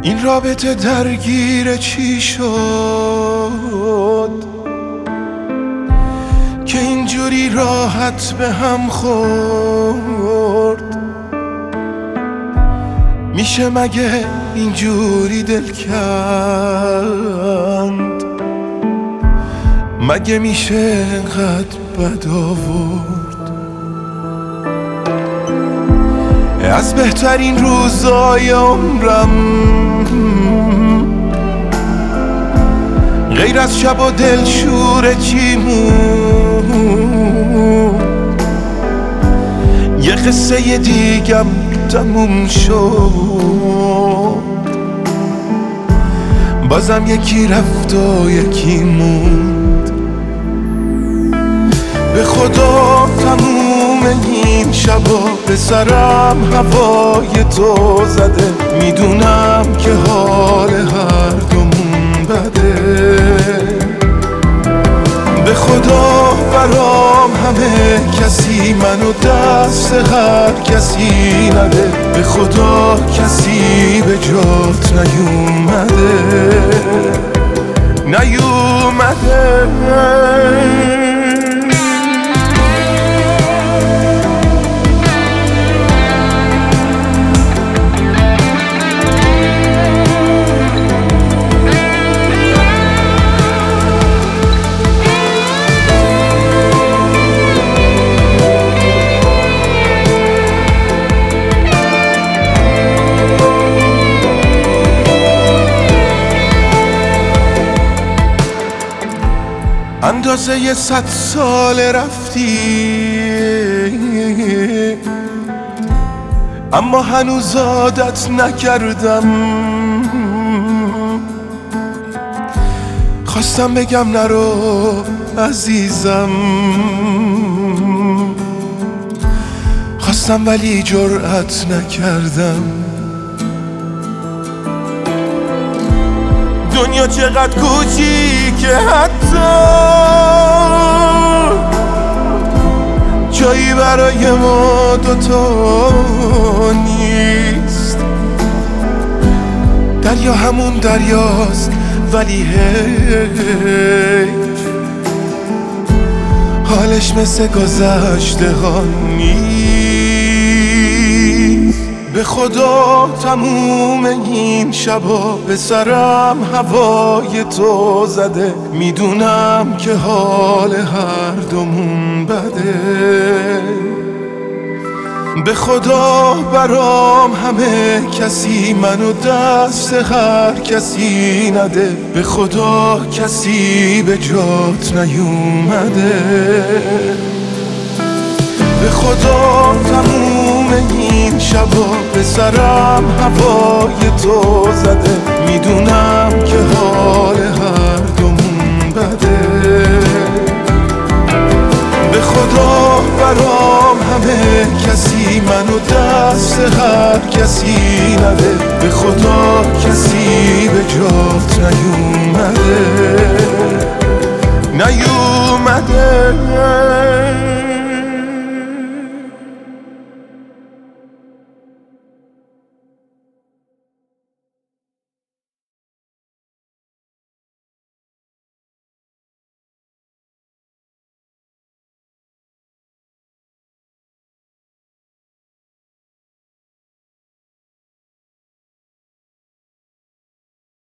این رابطه درگیر چی شد که اینجوری راحت به هم خورد؟ میشه مگه اینجوری دل کند؟ مگه میشه انقدر بد آورد؟ از بهترین روزای عمرم غیر از شب و دلشور چی مون؟ یه قصه دیگم تموم شد، بازم یکی رفت و یکی موند. به خدا تموم این شبا به سرم هوای تو زده، میدونم که حال هر دومون بده. به خدا برام همه کسی منو دست هر کسی نده، به خدا کسی به جات نیومده. اندازه 100 سال رفتی، اما هنوز عادت نکردم. خواستم بگم نرو عزیزم، خواستم ولی جرأت نکردم. دنیا چقدر کوچیکه حتی جایی برای ما دوتا نیست. دریا همون دریاست ولی حیف حالش مثل گذشته ها نیست. به خدا تموم این شبا به سرم هوای تو زده، میدونم که حال هر دومون بده. به خدا برام همه کسی منو دست هر کسی نده، به خدا کسی به جات نیومده. به خدا تموم این شبا به سرم هوای تو زده، میدونم که حال هر دومون بده. به خدا برام همه کسی منو دست هر کسی نده، به خدا کسی به جات نیومده.